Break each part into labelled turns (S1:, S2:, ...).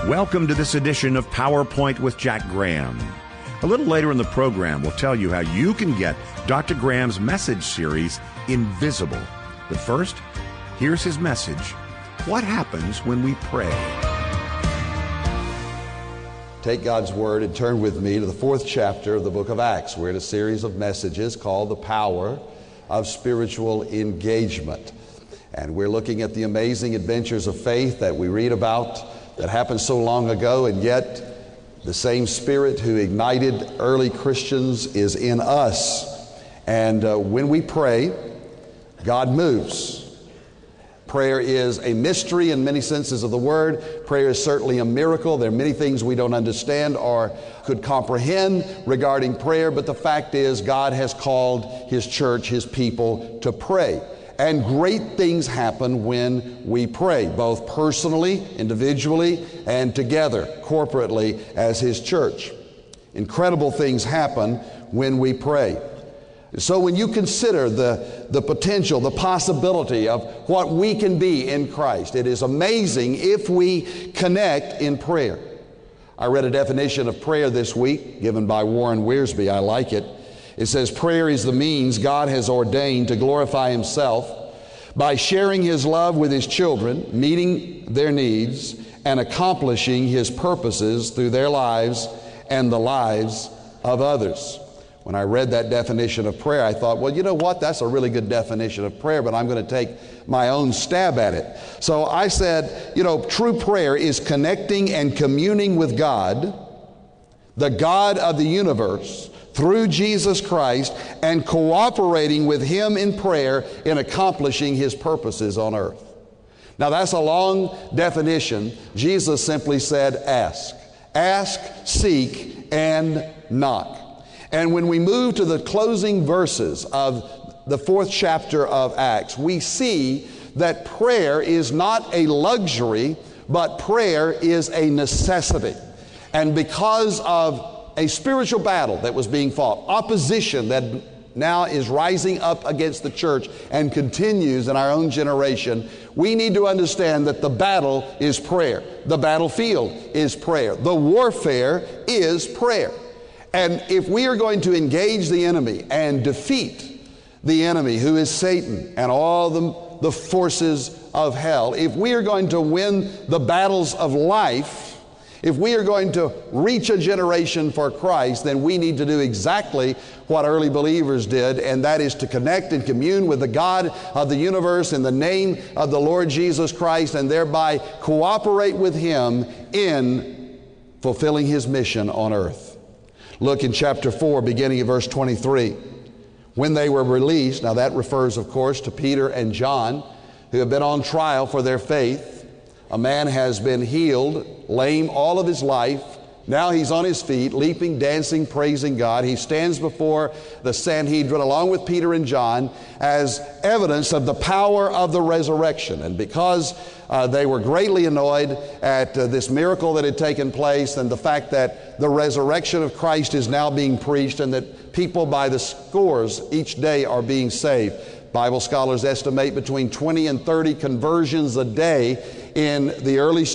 S1: Welcome to this edition of PowerPoint with Jack Graham. A little later in the program, we'll tell you how you can get Dr. Graham's message series, Invisible. But first, here's his message. What happens when we pray?
S2: Take God's Word and turn with me to the 4th chapter of the book of Acts. We're in a series of messages called The Power of Spiritual Engagement. And we're looking at the amazing adventures of faith that we read about that happened so long ago, and yet the same Spirit who ignited early Christians is in us. And when we pray, God moves. Prayer is a mystery in many senses of the word. Prayer is certainly a miracle. There are many things we don't understand or could comprehend regarding prayer, but the fact is God has called His church, His people, to pray. And great things happen when we pray, both personally, individually, and together, corporately, as His church. Incredible things happen when we pray. So when you consider the potential, the possibility of what we can be in Christ, it is amazing if we connect in prayer. I read a definition of prayer this week given by Warren Wiersbe. I like it. It says, prayer is the means God has ordained to glorify Himself by sharing His love with His children, meeting their needs, and accomplishing His purposes through their lives and the lives of others. When I read that definition of prayer, I thought, well, you know what? That's a really good definition of prayer, but I'm going to take my own stab at it. So I said, true prayer is connecting and communing with God, the God of the universe, through Jesus Christ, and cooperating with Him in prayer in accomplishing His purposes on earth. Now that's a long definition. Jesus simply said, ask. Ask, seek, and knock. And when we move to the closing verses of the 4th chapter of Acts, we see that prayer is not a luxury, but prayer is a necessity. And because of a spiritual battle that was being fought, opposition that now is rising up against the church and continues in our own generation, we need to understand that the battle is prayer. The battlefield is prayer. The warfare is prayer. And if we are going to engage the enemy and defeat the enemy, who is Satan and all the forces of hell, if we are going to win the battles of life, if we are going to reach a generation for Christ, then we need to do exactly what early believers did, and that is to connect and commune with the God of the universe in the name of the Lord Jesus Christ, and thereby cooperate with Him in fulfilling His mission on earth. Look in chapter 4, beginning at verse 23. When they were released, now that refers, of course, to Peter and John, who have been on trial for their faith. A man has been healed, lame all of his life. Now he's on his feet, leaping, dancing, praising God. He stands before the Sanhedrin along with Peter and John as evidence of the power of the resurrection. And because they were greatly annoyed at this miracle that had taken place and the fact that the resurrection of Christ is now being preached and that people by the scores each day are being saved. Bible scholars estimate between 20 and 30 conversions a day in the early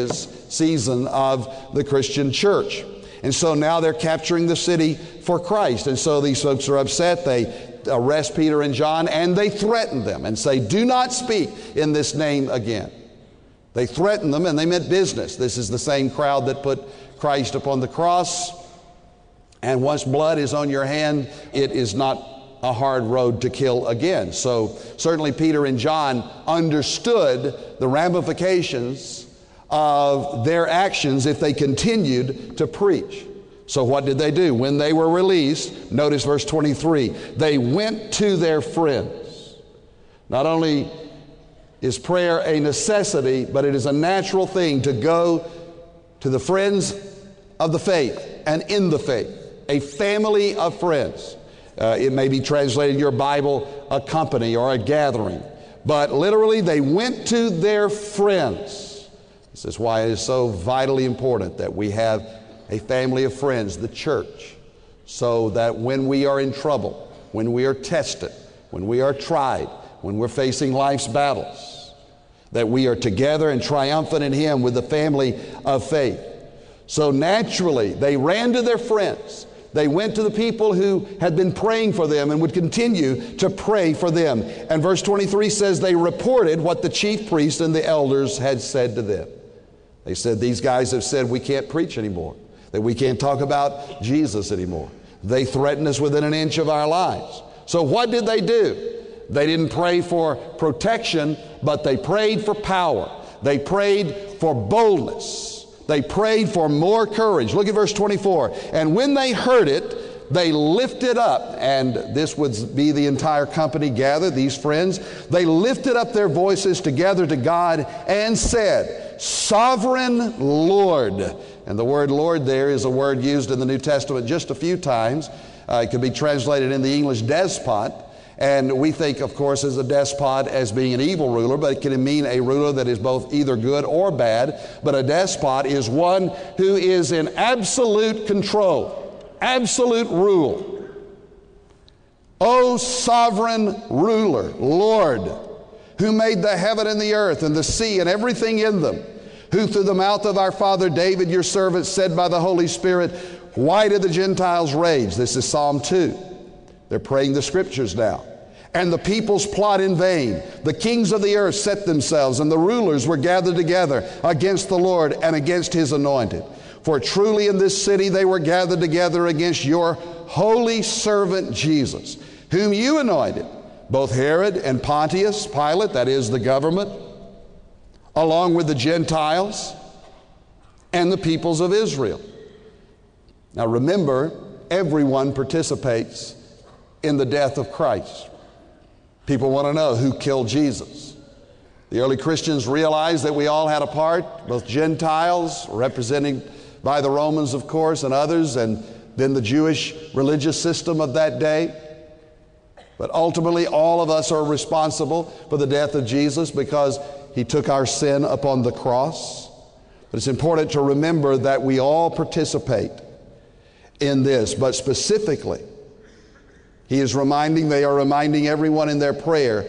S2: season of the Christian church. And so now they're capturing the city for Christ. And so these folks are upset. They arrest Peter and John and they threaten them and say, do not speak in this name again. They threaten them and they meant business. This is the same crowd that put Christ upon the cross. And once blood is on your hand, it is not a hard road to kill again. So certainly Peter and John understood the ramifications of their actions if they continued to preach. So what did they do? When they were released, notice verse 23, they went to their friends. Not only is prayer a necessity, but it is a natural thing to go to the friends of the faith and in the faith, a family of friends. It may be translated in your Bible, a company or a gathering. But literally, they went to their friends. This is why it is so vitally important that we have a family of friends, the church, so that when we are in trouble, when we are tested, when we are tried, when we're facing life's battles, that we are together and triumphant in Him with the family of faith. So naturally, they ran to their friends. They went to the people who had been praying for them and would continue to pray for them. And verse 23 says they reported what the chief priests and the elders had said to them. They said, these guys have said we can't preach anymore, that we can't talk about Jesus anymore. They threatened us within an inch of our lives. So what did they do? They didn't pray for protection, but they prayed for power. They prayed for boldness. They prayed for more courage. Look at verse 24. And when they heard it, they lifted up, and this would be the entire company gathered, these friends. They lifted up their voices together to God and said, Sovereign Lord. And the word Lord there is a word used in the New Testament just a few times. It can be translated in the English despot. And we think, of course, as a despot as being an evil ruler, but it can mean a ruler that is both either good or bad. But a despot is one who is in absolute control, absolute rule. O sovereign ruler, Lord, who made the heaven and the earth and the sea and everything in them, who through the mouth of our father David, your servant, said by the Holy Spirit, why did the Gentiles rage? This is Psalm 2. They're praying the scriptures now. And the peoples plot in vain. The kings of the earth set themselves, and the rulers were gathered together against the Lord and against His anointed. For truly in this city they were gathered together against your holy servant Jesus, whom you anointed, both Herod and Pontius Pilate, that is the government, along with the Gentiles and the peoples of Israel. Now remember, everyone participates in the death of Christ. People want to know who killed Jesus. The early Christians realized that we all had a part, both Gentiles, representing by the Romans, of course, and others, and then the Jewish religious system of that day. But ultimately, all of us are responsible for the death of Jesus because He took our sin upon the cross. But it's important to remember that we all participate in this, but specifically, they are reminding everyone in their prayer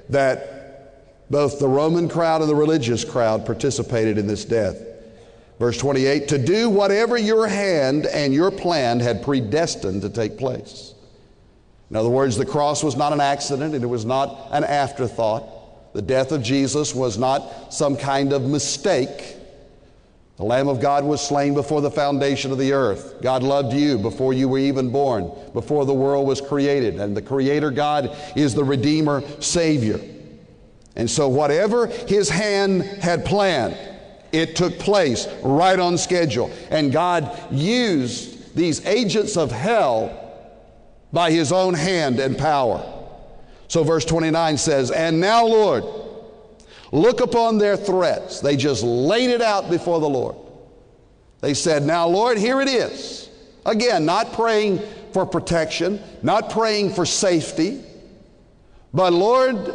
S2: that both the Roman crowd and the religious crowd participated in this death. Verse 28, to do whatever your hand and your plan had predestined to take place. In other words, the cross was not an accident and it was not an afterthought. The death of Jesus was not some kind of mistake. The Lamb of God was slain before the foundation of the earth. God loved you before you were even born, before the world was created. And the Creator God is the Redeemer Savior. And so whatever His hand had planned, it took place right on schedule. And God used these agents of hell by His own hand and power. So verse 29 says, and now, Lord, look upon their threats. They just laid it out before the Lord. They said, now, Lord, here it is. Again, not praying for protection, not praying for safety, but Lord,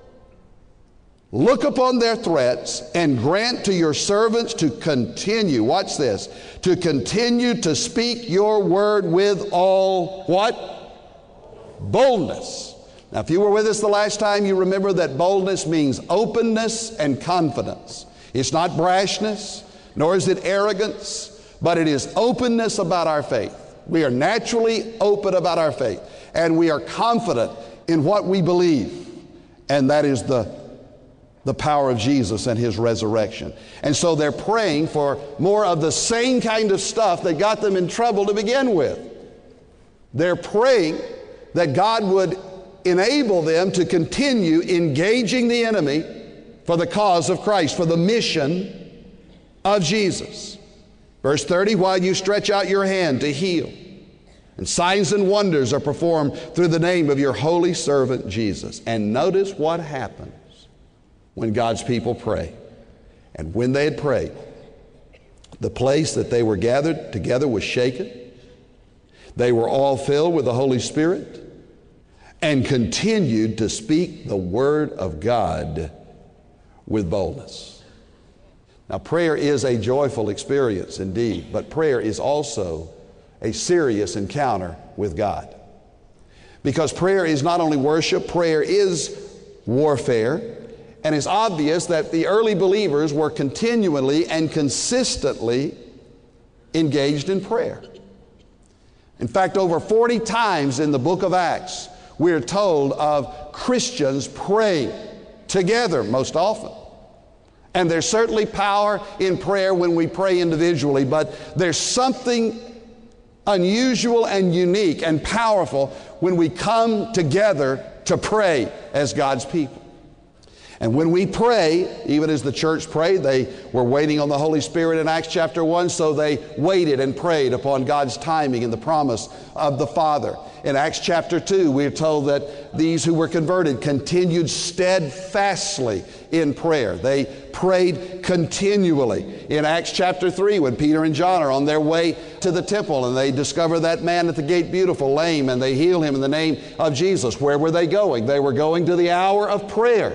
S2: look upon their threats and grant to your servants to continue, watch this, to continue to speak your word with all, what? Boldness. Now, if you were with us the last time, you remember that boldness means openness and confidence. It's not brashness, nor is it arrogance, but it is openness about our faith. We are naturally open about our faith, and we are confident in what we believe, and that is the power of Jesus and His resurrection. And so they're praying for more of the same kind of stuff that got them in trouble to begin with. They're praying that God would enable them to continue engaging the enemy for the cause of Christ, for the mission of Jesus. Verse 30, while you stretch out your hand to heal, and signs and wonders are performed through the name of your holy servant Jesus. And notice what happens when God's people pray. And when they had prayed, the place that they were gathered together was shaken. They were all filled with the Holy Spirit and continued to speak the word of God with boldness. Now, prayer is a joyful experience indeed, but prayer is also a serious encounter with God. Because prayer is not only worship, prayer is warfare, And it's obvious that the early believers were continually and consistently engaged in prayer. In fact, over 40 times in the book of Acts, we're told of Christians praying together most often. And there's certainly power in prayer when we pray individually, but there's something unusual and unique and powerful when we come together to pray as God's people. And when we pray, even as the church prayed, they were waiting on the Holy Spirit in Acts chapter 1, so they waited and prayed upon God's timing and the promise of the Father. In Acts chapter 2, we're told that these who were converted continued steadfastly in prayer. They prayed continually. In Acts chapter 3, when Peter and John are on their way to the temple and they discover that man at the gate beautiful, lame, and they heal him in the name of Jesus, where were they going? They were going to the hour of prayer.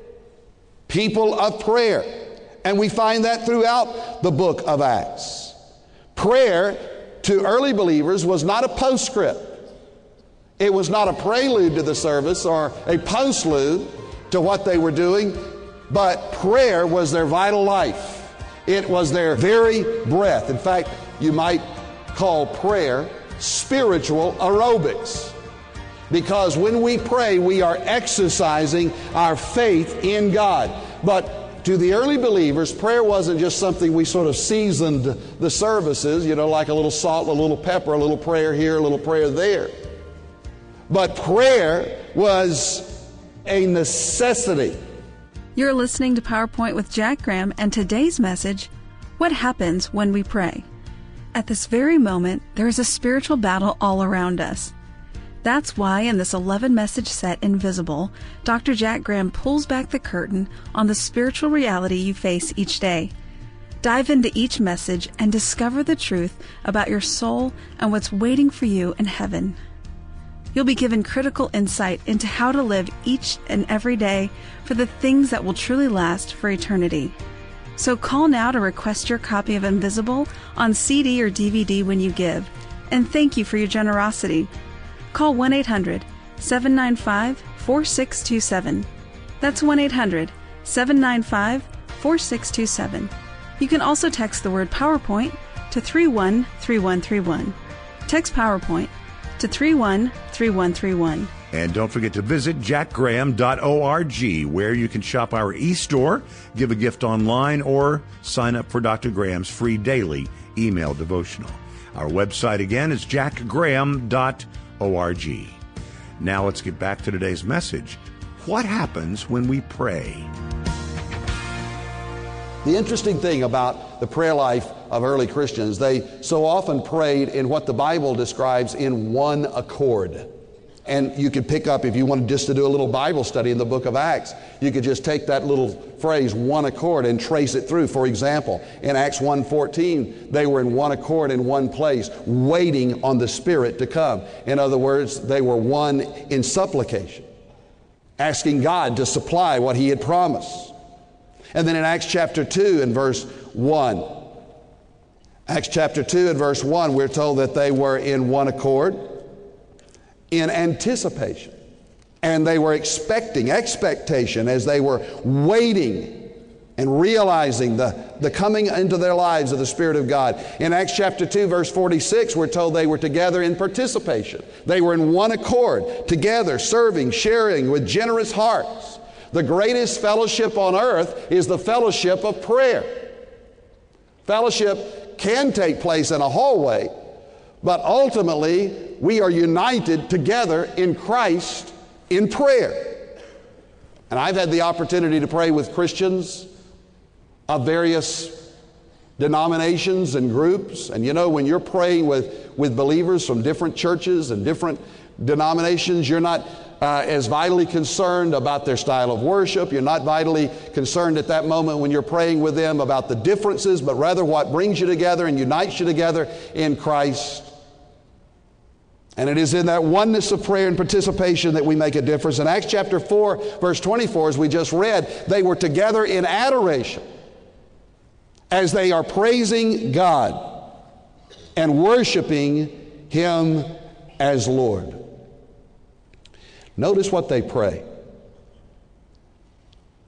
S2: People of prayer. And we find that throughout the book of Acts. Prayer to early believers was not a postscript. It was not a prelude to the service or a postlude to what they were doing, but prayer was their vital life. It was their very breath. In fact, you might call prayer spiritual aerobics. Because when we pray, we are exercising our faith in God. But to the early believers, prayer wasn't just something we sort of seasoned the services, like a little salt, a little pepper, a little prayer here, a little prayer there. But prayer was a necessity.
S3: You're listening to PowerPoint with Jack Graham, and today's message, what happens when we pray? At this very moment, there is a spiritual battle all around us. That's why in this 11-message set, Invisible, Dr. Jack Graham pulls back the curtain on the spiritual reality you face each day. Dive into each message and discover the truth about your soul and what's waiting for you in heaven. You'll be given critical insight into how to live each and every day for the things that will truly last for eternity. So call now to request your copy of Invisible on CD or DVD when you give. And thank you for your generosity. Call 1-800-795-4627. That's 1-800-795-4627. You can also text the word PowerPoint to 313131. Text PowerPoint to 313131.
S1: And don't forget to visit jackgraham.org, where you can shop our e-store, give a gift online, or sign up for Dr. Graham's free daily email devotional. Our website again is jackgraham.org. Now let's get back to today's message. What happens when we pray?
S2: The interesting thing about the prayer life of early Christians, they so often prayed in what the Bible describes in one accord. And you could pick up, if you wanted just to do a little Bible study in the book of Acts, you could just take that little phrase, one accord, and trace it through. For example, in Acts 1:14, they were in one accord in one place, waiting on the Spirit to come. In other words, they were one in supplication, asking God to supply what He had promised. And then in Acts chapter 2 and verse 1, Acts chapter 2 and verse 1, we're told that they were in one accord, in anticipation. And they were expectation, as they were waiting and realizing the coming into their lives of the Spirit of God. In Acts chapter 2, verse 46, we're told they were together in participation. They were in one accord, together, serving, sharing with generous hearts. The greatest fellowship on earth is the fellowship of prayer. Fellowship can take place in a hallway, but ultimately, we are united together in Christ in prayer. And I've had the opportunity to pray with Christians of various denominations and groups. And when you're praying with believers from different churches and different denominations, you're not as vitally concerned about their style of worship. You're not vitally concerned at that moment when you're praying with them about the differences, but rather what brings you together and unites you together in Christ. And it is in that oneness of prayer and participation that we make a difference. In Acts chapter 4, verse 24, as we just read, they were together in adoration as they are praising God and worshiping Him as Lord. Notice what they pray.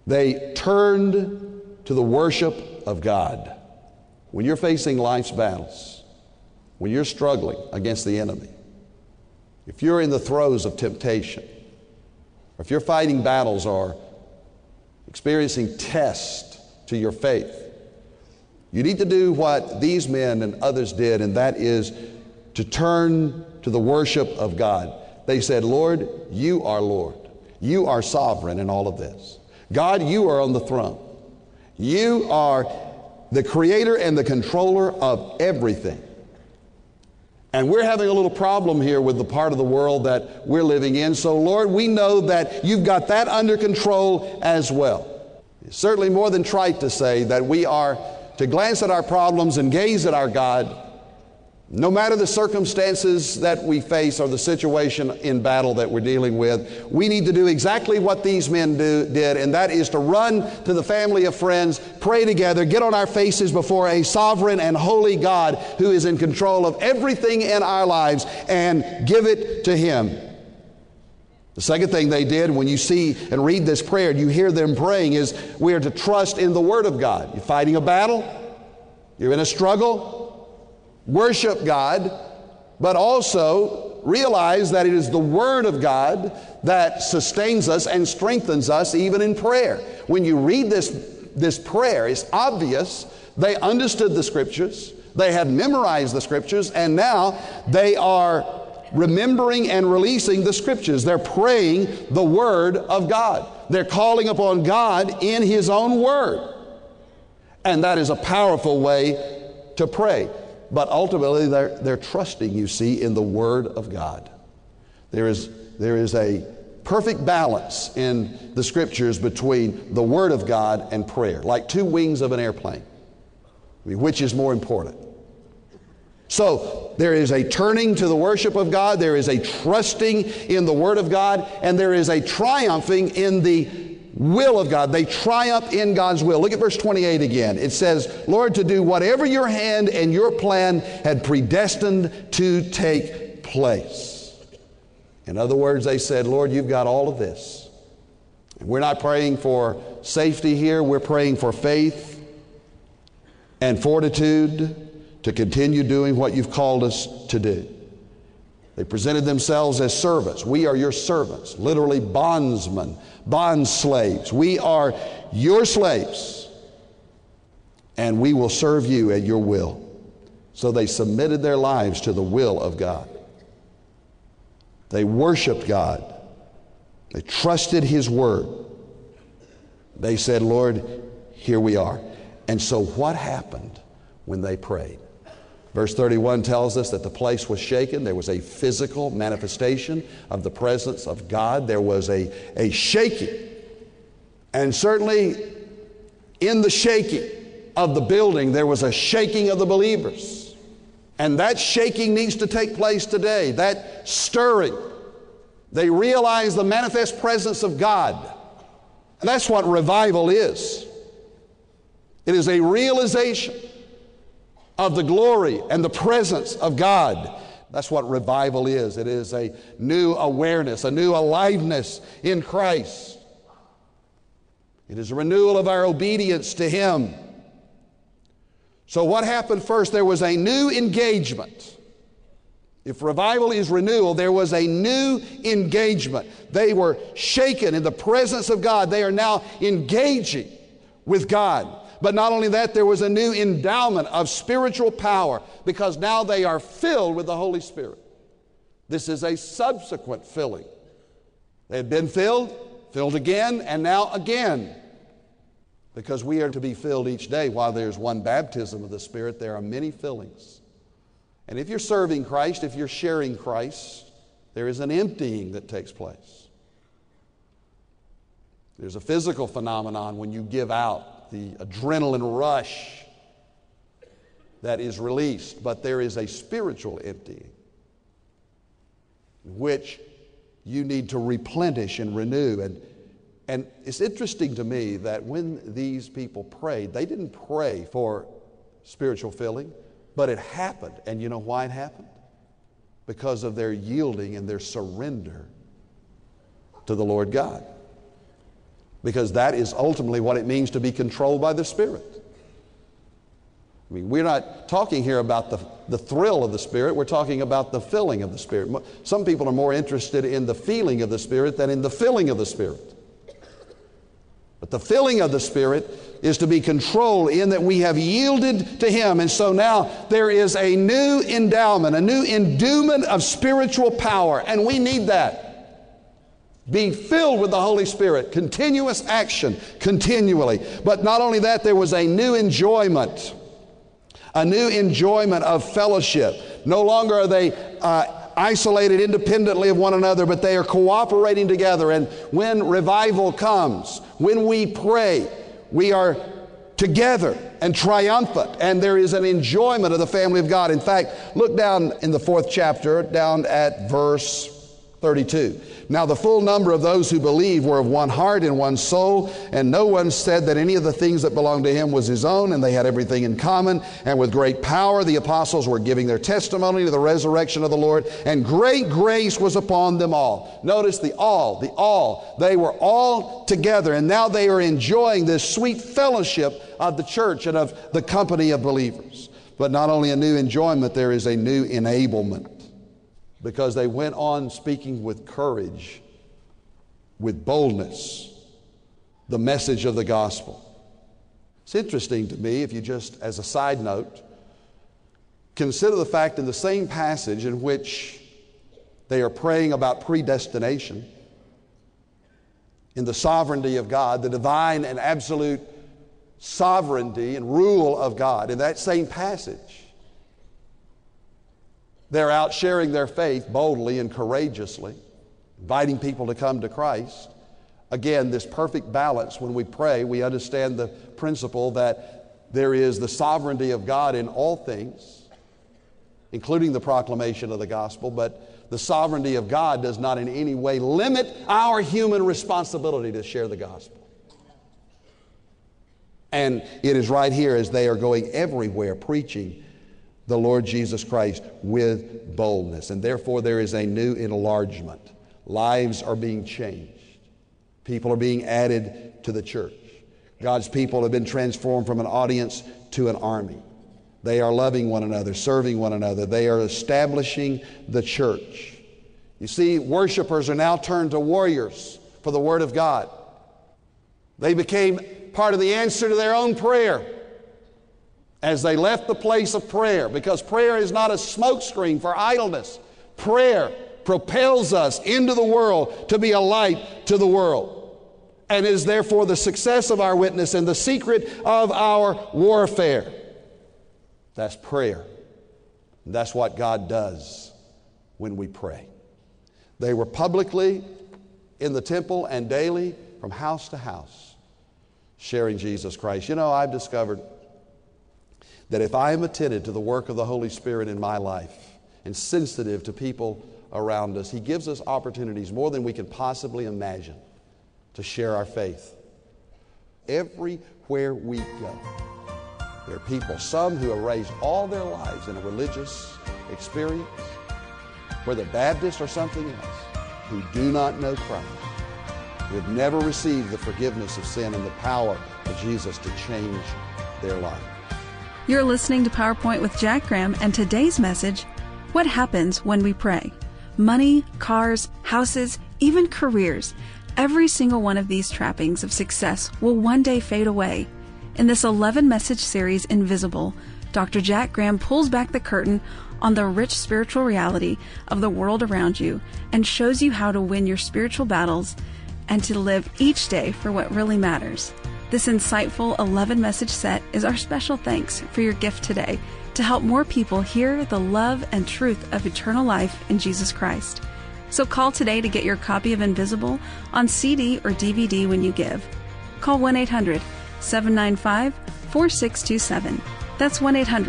S2: They turned to the worship of God. When you're facing life's battles, when you're struggling against the enemy, if you're in the throes of temptation, or if you're fighting battles or experiencing tests to your faith, you need to do what these men and others did, and that is to turn to the worship of God. They said, Lord, you are Lord. You are sovereign in all of this. God, you are on the throne. You are the creator and the controller of everything. And we're having a little problem here with the part of the world that we're living in. So, Lord, we know that you've got that under control as well. It's certainly more than trite to say that we are to glance at our problems and gaze at our God, no matter the circumstances that we face or the situation in battle that we're dealing with. We need to do exactly what these men did, and that is to run to the family of friends, pray together, get on our faces before a sovereign and holy God who is in control of everything in our lives, and give it to Him. The second thing they did, when you see and read this prayer and you hear them praying, is we are to trust in the Word of God. You're fighting a battle, you're in a struggle, worship God, but also realize that it is the Word of God that sustains us and strengthens us even in prayer. When you read this prayer, it's obvious they understood the Scriptures, they had memorized the Scriptures, and now they are remembering and releasing the Scriptures. They're praying the Word of God. They're calling upon God in His own Word. And that is a powerful way to pray. But ultimately, they're trusting, you see, in the Word of God. There is a perfect balance in the Scriptures between the Word of God and prayer, like two wings of an airplane. I mean, which is more important? So there is a turning to the worship of God, there is a trusting in the Word of God, and there is a triumphing in the will of God. They triumph in God's will. Look at verse 28 again. It says, Lord, to do whatever your hand and your plan had predestined to take place. In other words, they said, Lord, you've got all of this. And we're not praying for safety here. We're praying for faith and fortitude to continue doing what you've called us to do. They presented themselves as servants. We are your servants, literally bondsmen, bond slaves. We are your slaves, and we will serve you at your will. So they submitted their lives to the will of God. They worshiped God. They trusted His Word. They said, Lord, here we are. And so what happened when they prayed? Verse 31 tells us that the place was shaken. There was a physical manifestation of the presence of God. There was a shaking. And certainly in the shaking of the building, there was a shaking of the believers. And that shaking needs to take place today, that stirring. They realize the manifest presence of God. And that's what revival is. It is a realization of the glory and the presence of God. That's what revival is. It is a new awareness, a new aliveness in Christ. It is a renewal of our obedience to Him. So what happened first? There was a new engagement. If revival is renewal, there was a new engagement. They were shaken in the presence of God. They are now engaging with God. But not only that, there was a new endowment of spiritual power because now they are filled with the Holy Spirit. This is a subsequent filling. They had been filled again, and now again. Because we are to be filled each day. While there's one baptism of the Spirit, there are many fillings. And if you're serving Christ, if you're sharing Christ, there is an emptying that takes place. There's a physical phenomenon when you give out, the adrenaline rush that is released, but there is a spiritual emptying in which you need to replenish and renew. And it's interesting to me that when these people prayed, they didn't pray for spiritual filling, but it happened. And you know why it happened? Because of their yielding and their surrender to the Lord God. because that is ultimately what it means to be controlled by the Spirit. I mean, we're not talking here about the thrill of the Spirit. We're talking about the filling of the Spirit. Some people are more interested in the feeling of the Spirit than in the filling of the Spirit. But the filling of the Spirit is to be controlled in that we have yielded to Him. And so now there is a new endowment, a new endowment of spiritual power. And we need that. Being filled with the Holy Spirit, continuous action, continually. But not only that, there was a new enjoyment of fellowship. No longer are they isolated independently of one another, but they are cooperating together. And when revival comes, when we pray, we are together and triumphant, and there is an enjoyment of the family of God. In fact, look down in the 4th chapter, down at verse 32. Now the full number of those who believed were of one heart and one soul, and no one said that any of the things that belonged to him was his own, and they had everything in common. And with great power the apostles were giving their testimony to the resurrection of the Lord, and great grace was upon them all. Notice the all. They were all together, and now they are enjoying this sweet fellowship of the church and of the company of believers. But not only a new enjoyment, there is a new enablement, because they went on speaking with courage, with boldness, the message of the gospel. It's interesting to me, if you just, as a side note, consider the fact in the same passage in which they are praying about predestination, in the sovereignty of God, the divine and absolute sovereignty and rule of God, in that same passage, they're out sharing their faith boldly and courageously, inviting people to come to Christ. Again, this perfect balance. When we pray, we understand the principle that there is the sovereignty of God in all things, including the proclamation of the gospel, but the sovereignty of God does not in any way limit our human responsibility to share the gospel. And it is right here as they are going everywhere preaching the Lord Jesus Christ with boldness. And therefore there is a new enlargement. Lives are being changed. People are being added to the church. God's people have been transformed from an audience to an army. They are loving one another, serving one another. They are establishing the church. You see, worshipers are now turned to warriors for the Word of God. They became part of the answer to their own prayer as they left the place of prayer, because prayer is not a smokescreen for idleness. Prayer propels us into the world to be a light to the world, and is therefore the success of our witness and the secret of our warfare. That's prayer. That's what God does when we pray. They were publicly in the temple and daily from house to house sharing Jesus Christ. You know, I've discovered that if I am attentive to the work of the Holy Spirit in my life and sensitive to people around us, He gives us opportunities more than we can possibly imagine to share our faith. Everywhere we go, there are people, some who have raised all their lives in a religious experience, whether Baptist or something else, who do not know Christ, who have never received the forgiveness of sin and the power of Jesus to change their life.
S3: You're listening to PowerPoint with Jack Graham, and today's message, what happens when we pray? Money, cars, houses, even careers. Every single one of these trappings of success will one day fade away. In this 11-message series, Invisible, Dr. Jack Graham pulls back the curtain on the rich spiritual reality of the world around you and shows you how to win your spiritual battles and to live each day for what really matters. This insightful 11-message set is our special thanks for your gift today to help more people hear the love and truth of eternal life in Jesus Christ. So call today to get your copy of Invisible on CD or DVD when you give. Call 1-800-795-4627. That's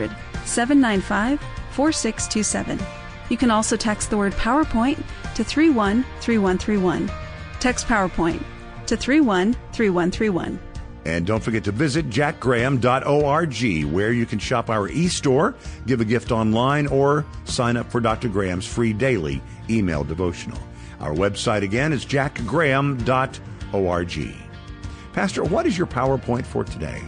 S3: 1-800-795-4627. You can also text the word PowerPoint to 313131. Text PowerPoint to 313131.
S1: And don't forget to visit jackgraham.org, where you can shop our e-store, give a gift online, or sign up for Dr. Graham's free daily email devotional. Our website again is jackgraham.org. Pastor, what is your PowerPoint for today?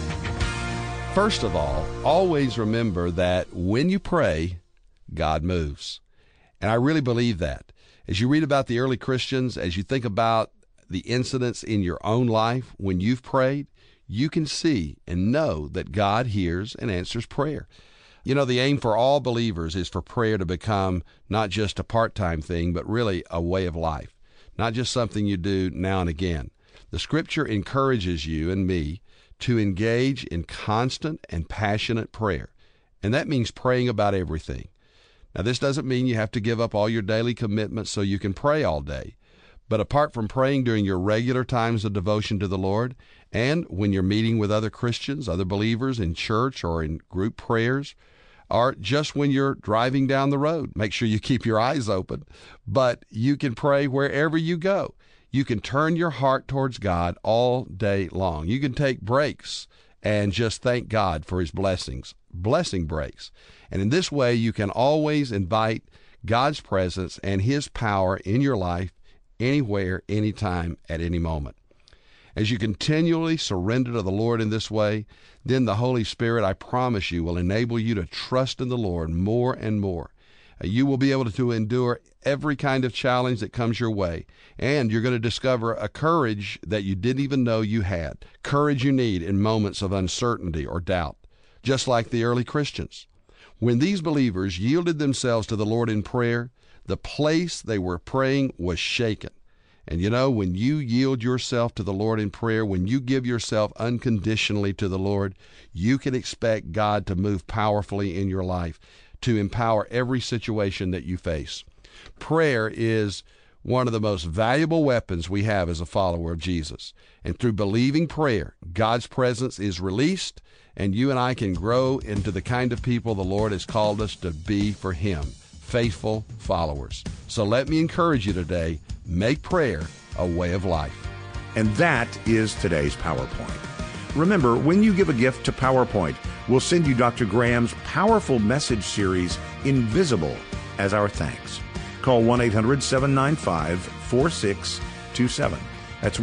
S2: First of all, always remember that when you pray, God moves. And I really believe that. As you read about the early Christians, as you think about the incidents in your own life when you've prayed, you can see and know that God hears and answers prayer. You know, the aim for all believers is for prayer to become not just a part-time thing, but really a way of life, not just something you do now and again. The Scripture encourages you and me to engage in constant and passionate prayer, and that means praying about everything. Now, this doesn't mean you have to give up all your daily commitments so you can pray all day. But apart from praying during your regular times of devotion to the Lord, and when you're meeting with other Christians, other believers in church or in group prayers, or just when you're driving down the road, make sure you keep your eyes open. But you can pray wherever you go. You can turn your heart towards God all day long. You can take breaks and just thank God for His blessings, blessing breaks. And in this way, you can always invite God's presence and His power in your life anywhere, anytime, at any moment. As you continually surrender to the Lord in this way, then the Holy Spirit, I promise you, will enable you to trust in the Lord more and more. You will be able to endure every kind of challenge that comes your way, and you're going to discover a courage that you didn't even know you had, courage you need in moments of uncertainty or doubt, just like the early Christians. When these believers yielded themselves to the Lord in prayer, the place they were praying was shaken. And you know, when you yield yourself to the Lord in prayer, when you give yourself unconditionally to the Lord, you can expect God to move powerfully in your life, to empower every situation that you face. Prayer is one of the most valuable weapons we have as a follower of Jesus. And through believing prayer, God's presence is released, and you and I can grow into the kind of people the Lord has called us to be for Him, faithful followers. So let me encourage you today, make prayer a way of life.
S1: And that is today's PowerPoint. Remember, when you give a gift to PowerPoint, we'll send you Dr. Graham's powerful message series, Invisible, as our thanks. Call 1-800-795-4627. That's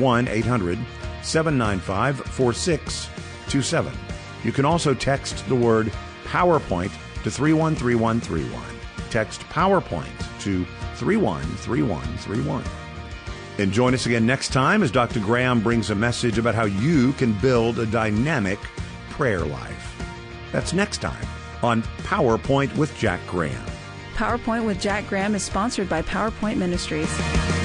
S1: 1-800-795-4627. You can also text the word PowerPoint to 313131. Text PowerPoint to 313131. And join us again next time as Dr. Graham brings a message about how you can build a dynamic prayer life. That's next time on PowerPoint with Jack Graham.
S3: PowerPoint with Jack Graham is sponsored by PowerPoint Ministries.